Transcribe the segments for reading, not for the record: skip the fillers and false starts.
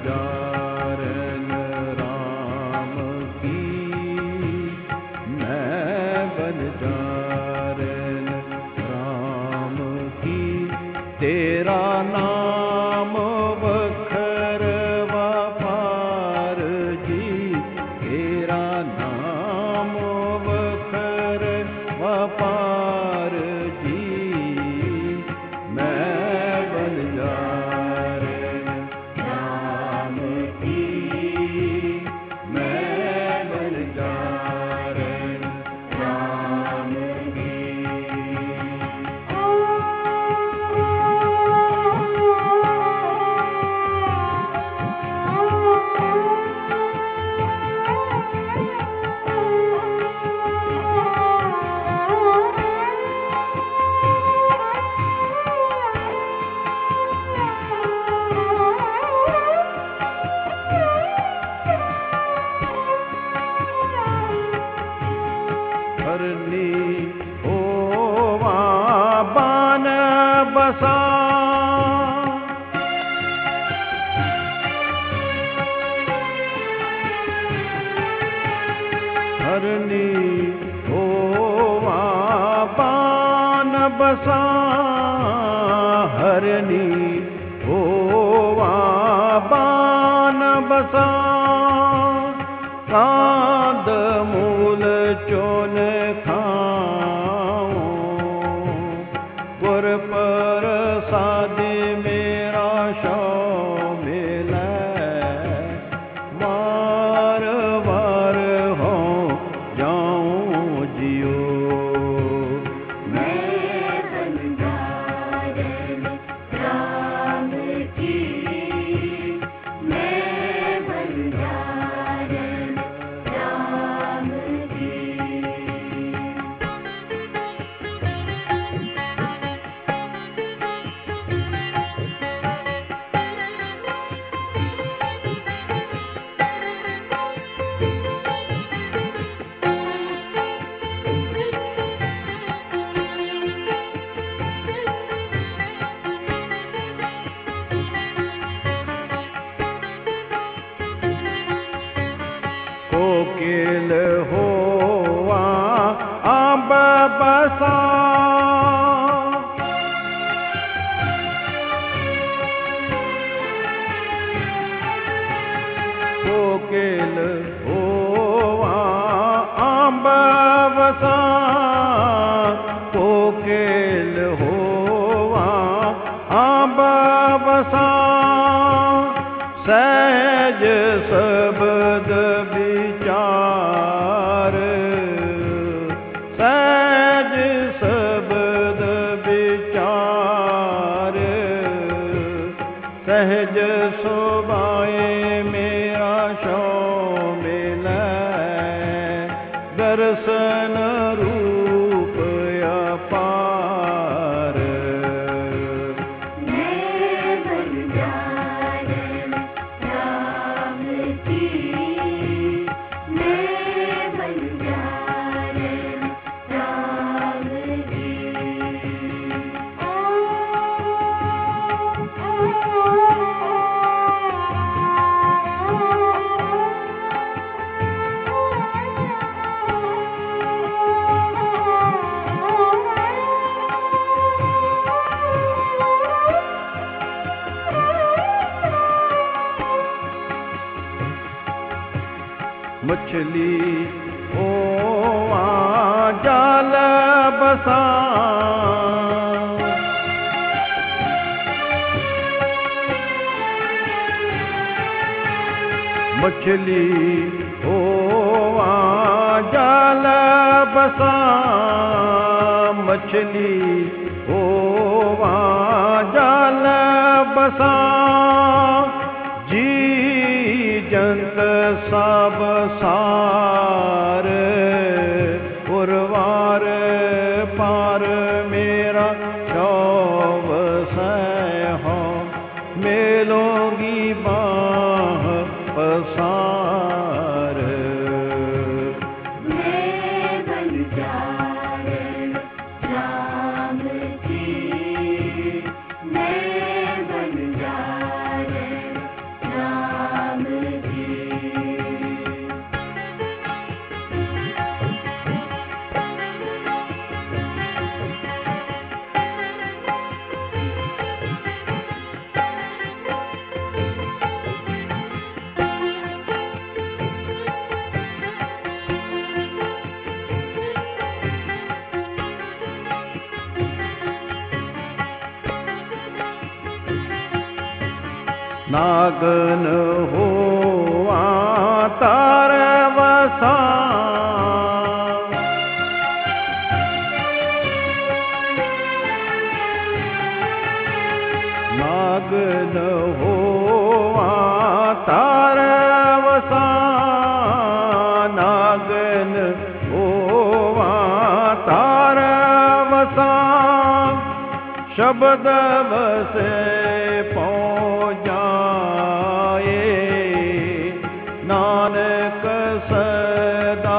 बंजारन राम की, मैं बंजारन राम की। तेरा नाम बखरवा पार जी, तेरा नाम बखरवा पार जी, मैं बंजारन राम की, मैं बंजारन राम की। हरनी होवा बान बसा, हरनी होवा बान बसा, हरनी होवा बान बसा। कांद मूल चोन खाऊं, गुर पर सादे मेरा शामिल है। वार वार हो जाऊं जियो, मैं बंजारन राम की, मैं बंजारन राम की। कोकिल होवा अम्ब बसा, कोकिल होवा अम्ब बसा, कोकिल होवा अम्ब बसा। सहज शब्द विचार, सहज शब्द विचार, सहज शोभाए मेरा शामिल है। दर्शन रूप अपार, मैं बंजारन राम की, मैं बंजारन राम की। मछली होवा जाल बसा, मछली होवा जाल बसा, मछली होवा जाल बसा। जी जंत सब सार, उर्वार पार मेरा शौव सह हो। मेलोगी बाह पसार, मैं बंजारन राम की, मैं बंजारन राम नागन हुआ तार वसा नागन हुआ तार वसा नागन हुआ तार वसा शब्द वसे नानक सदा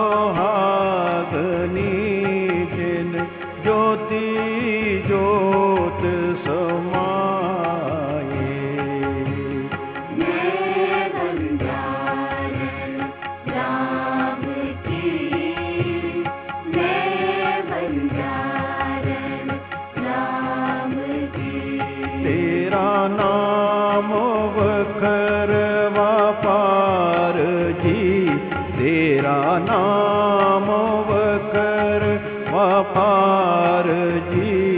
सोहागनी जिन ज्योति ज्योत समाये जय बंजारण राम की जय बंजारण राम की तेरा नाम वखर वापार जी तेरा नाम वखर वापार जी